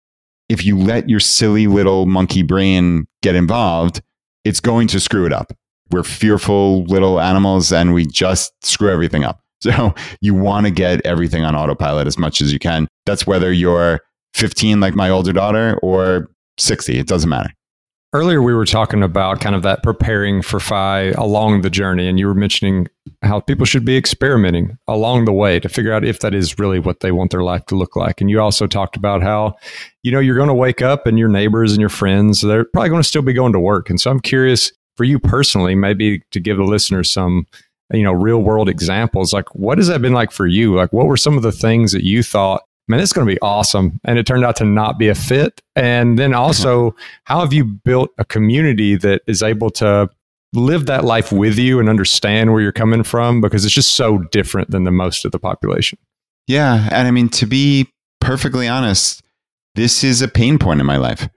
If you let your silly little monkey brain get involved, it's going to screw it up. We're fearful little animals and we just screw everything up. So you want to get everything on autopilot as much as you can. That's whether you're fifteen like my older daughter or sixty, it doesn't matter. Earlier, we were talking about kind of that preparing for F I along the journey, and you were mentioning how people should be experimenting along the way to figure out if that is really what they want their life to look like. And you also talked about how, you know, you're going to wake up and your neighbors and your friends, they're probably going to still be going to work. And so I'm curious for you personally, maybe to give the listeners some, you know, real world examples, like what has that been like for you? Like what were some of the things that you thought, man, it's going to be awesome, and it turned out to not be a fit? And then also, how have you built a community that is able to live that life with you and understand where you're coming from? Because it's just so different than the most of the population. Yeah. And I mean, to be perfectly honest, this is a pain point in my life.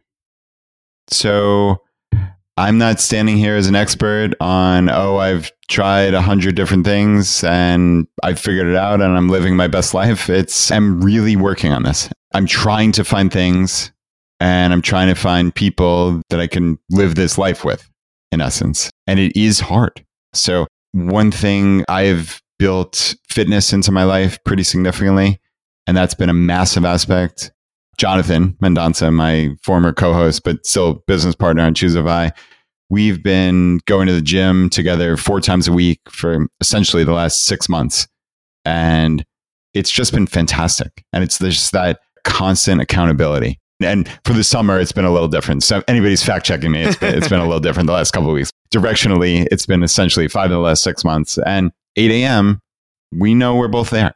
So I'm not standing here as an expert on, oh, I've tried a hundred different things and I've figured it out and I'm living my best life. It's, I'm really working on this. I'm trying to find things and I'm trying to find people that I can live this life with, in essence. And it is hard. So one thing, I've built fitness into my life pretty significantly, and that's been a massive aspect. Jonathan Mendonca, my former co-host, but still business partner on Choose F I, we've been going to the gym together four times a week for essentially the last six months. And it's just been fantastic. And it's just that constant accountability. And for the summer, it's been a little different. So anybody's fact checking me, it's been, it's been a little different the last couple of weeks. Directionally, it's been essentially five of the last six months. And eight a.m., we know we're both there.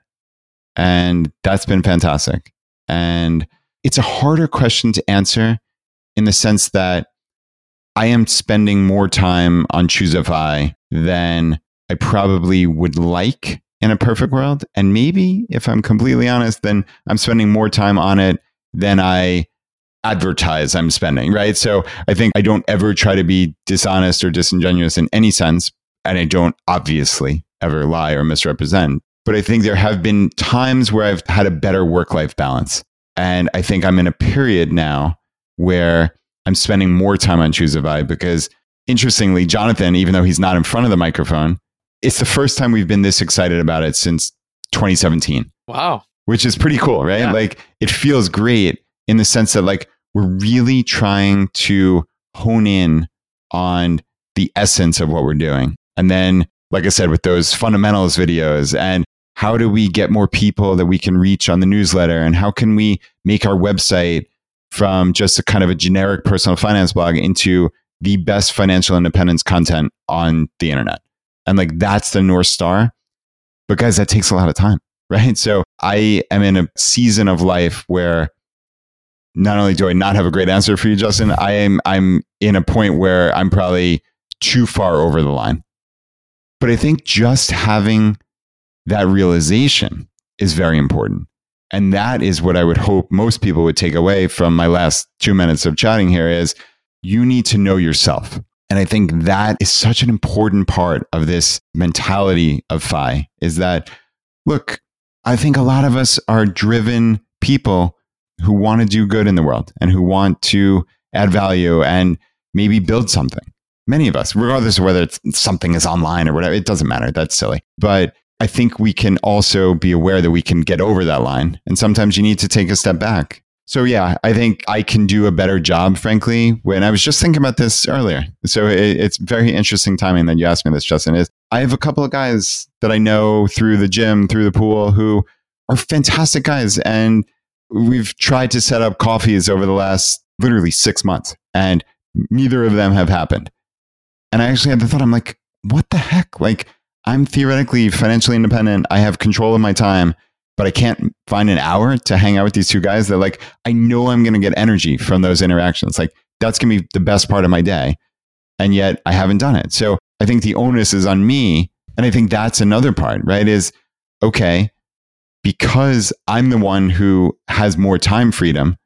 And that's been fantastic. And it's a harder question to answer in the sense that I am spending more time on Choose F I than I probably would like in a perfect world. And maybe, if I'm completely honest, then I'm spending more time on it than I advertise I'm spending, right? So I think I don't ever try to be dishonest or disingenuous in any sense. And I don't obviously ever lie or misrepresent. But I think there have been times where I've had a better work-life balance. And I think I'm in a period now where I'm spending more time on Choose F I because, interestingly, Jonathan, even though he's not in front of the microphone, it's the first time we've been this excited about it since twenty seventeen. Wow. Which is pretty cool, right? Yeah. Like it feels great in the sense that like we're really trying to hone in on the essence of what we're doing. And then, like I said, with those fundamentals videos, and how do we get more people that we can reach on the newsletter? And how can we make our website from just a kind of a generic personal finance blog into the best financial independence content on the internet? And like, that's the North Star. But guys, that takes a lot of time, right? So I am in a season of life where not only do I not have a great answer for you, Justin, I am, I'm in a point where I'm probably too far over the line. But I think just having that realization is very important. And that is what I would hope most people would take away from my last two minutes of chatting here is you need to know yourself. And I think that is such an important part of this mentality of F I is that, look, I think a lot of us are driven people who want to do good in the world and who want to add value and maybe build something. Many of us, regardless of whether it's something is online or whatever, it doesn't matter. That's silly. But I think we can also be aware that we can get over that line. And sometimes you need to take a step back. So yeah, I think I can do a better job, frankly, when I was just thinking about this earlier. So it, it's very interesting timing that you asked me this, Justin, is I have a couple of guys that I know through the gym, through the pool, who are fantastic guys. And we've tried to set up coffees over the last literally six months and neither of them have happened. And I actually had the thought, I'm like, what the heck? Like, I'm theoretically financially independent. I have control of my time, but I can't find an hour to hang out with these two guys that, like, I know I'm going to get energy from those interactions. Like, that's going to be the best part of my day. And yet I haven't done it. So I think the onus is on me. And I think that's another part, right? Is, okay, because I'm the one who has more time freedom,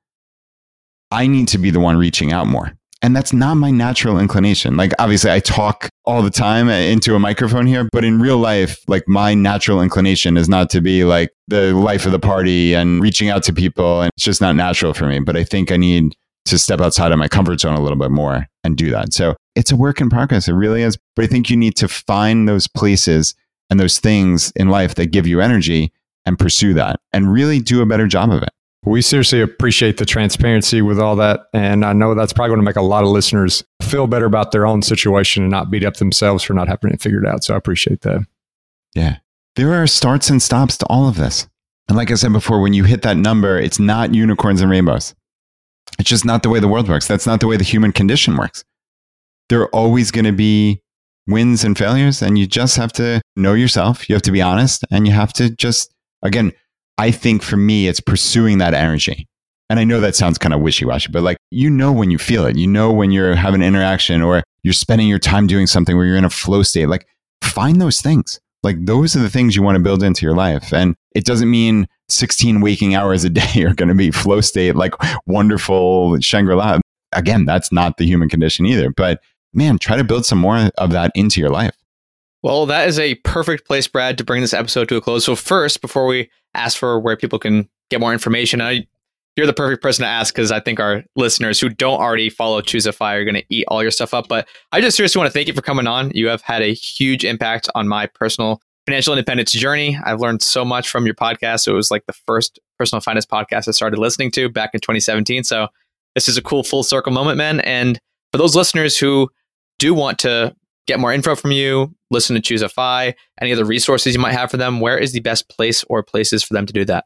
I need to be the one reaching out more. And that's not my natural inclination. Like, obviously I talk all the time into a microphone here, but in real life, like, my natural inclination is not to be like the life of the party and reaching out to people. And it's just not natural for me. But I think I need to step outside of my comfort zone a little bit more and do that. So it's a work in progress. It really is. But I think you need to find those places and those things in life that give you energy and pursue that and really do a better job of it. We seriously appreciate the transparency with all that. And I know that's probably going to make a lot of listeners feel better about their own situation and not beat up themselves for not having it figured out. So I appreciate that. Yeah. There are starts and stops to all of this. And like I said before, when you hit that number, it's not unicorns and rainbows. It's just not the way the world works. That's not the way the human condition works. There are always going to be wins and failures. And you just have to know yourself. You have to be honest. And you have to just, again, I think for me, it's pursuing that energy. And I know that sounds kind of wishy-washy, but like, you know, when you feel it, you know, when you're having an interaction or you're spending your time doing something where you're in a flow state, like, find those things. Like, those are the things you want to build into your life. And it doesn't mean sixteen waking hours a day are going to be flow state, like wonderful Shangri-La. Again, that's not the human condition either. But man, try to build some more of that into your life. Well, that is a perfect place, Brad, to bring this episode to a close. So first, before we ask for where people can get more information, I, you're the perfect person to ask because I think our listeners who don't already follow Choosify are going to eat all your stuff up. But I just seriously want to thank you for coming on. You have had a huge impact on my personal financial independence journey. I've learned so much from your podcast. So it was like the first personal finance podcast I started listening to back in twenty seventeen. So this is a cool full circle moment, man. And for those listeners who do want to get more info from you, listen to Choosify, any other resources you might have for them, where is the best place or places for them to do that?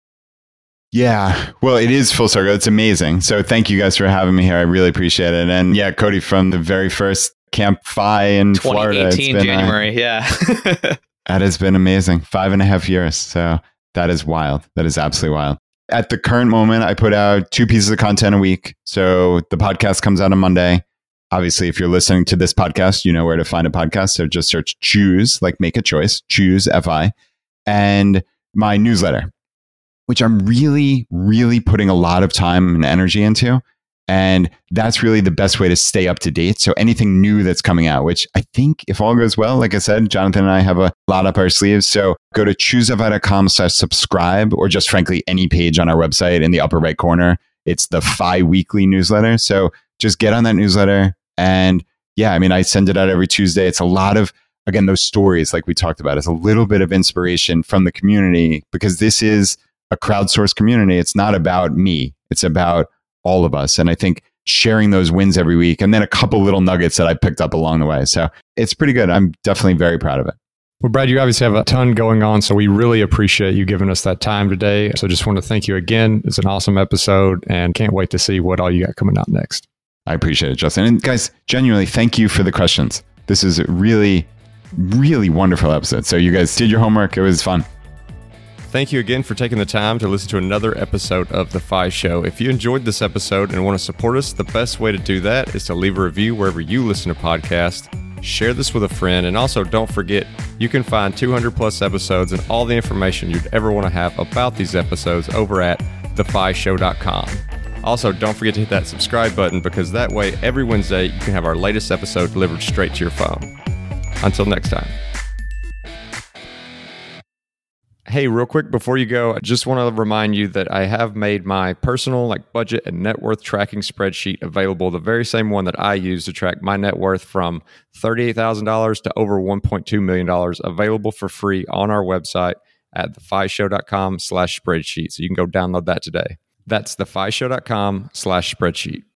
Yeah, well, it is full circle. It's amazing. So thank you guys for having me here. I really appreciate it. And yeah, Cody, from the very first Camp Fi in Florida. twenty eighteen, January, uh, yeah. That has been amazing. Five and a half years. So that is wild. That is absolutely wild. At the current moment, I put out two pieces of content a week. So the podcast comes out on Monday. Obviously, if you're listening to this podcast, you know where to find a podcast. So just search Choose, like make a choice, Choose F I, and my newsletter, which I'm really, really putting a lot of time and energy into. And that's really the best way to stay up to date. So anything new that's coming out, which I think if all goes well, like I said, Jonathan and I have a lot up our sleeves. So go to choosify.com slash subscribe, or just frankly, any page on our website in the upper right corner. It's the F I weekly newsletter. So just get on that newsletter. And yeah, I mean, I send it out every Tuesday. It's a lot of, again, those stories like we talked about. It's a little bit of inspiration from the community, because this is a crowdsourced community. It's not about me. It's about all of us. And I think sharing those wins every week, and then a couple little nuggets that I picked up along the way. So it's pretty good. I'm definitely very proud of it. Well, Brad, you obviously have a ton going on, so we really appreciate you giving us that time today. So just want to thank you again. It's an awesome episode, and can't wait to see what all you got coming out next. I appreciate it, Justin. And guys, genuinely, thank you for the questions. This is a really, really wonderful episode. So you guys did your homework. It was fun. Thank you again for taking the time to listen to another episode of The Fi Show. If you enjoyed this episode and want to support us, the best way to do that is to leave a review wherever you listen to podcasts. Share this with a friend, and also don't forget, you can find two hundred plus episodes and all the information you'd ever want to have about these episodes over at the fi show dot com. Also, don't forget to hit that subscribe button, because that way every Wednesday you can have our latest episode delivered straight to your phone. Until next time. Hey, real quick before you go, I just want to remind you that I have made my personal like budget and net worth tracking spreadsheet available, the very same one that I use to track my net worth from thirty-eight thousand dollars to over one point two million dollars, available for free on our website at the fi show dot com slash spreadsheet. So you can go download that today. That's the fi show dot com slash spreadsheet.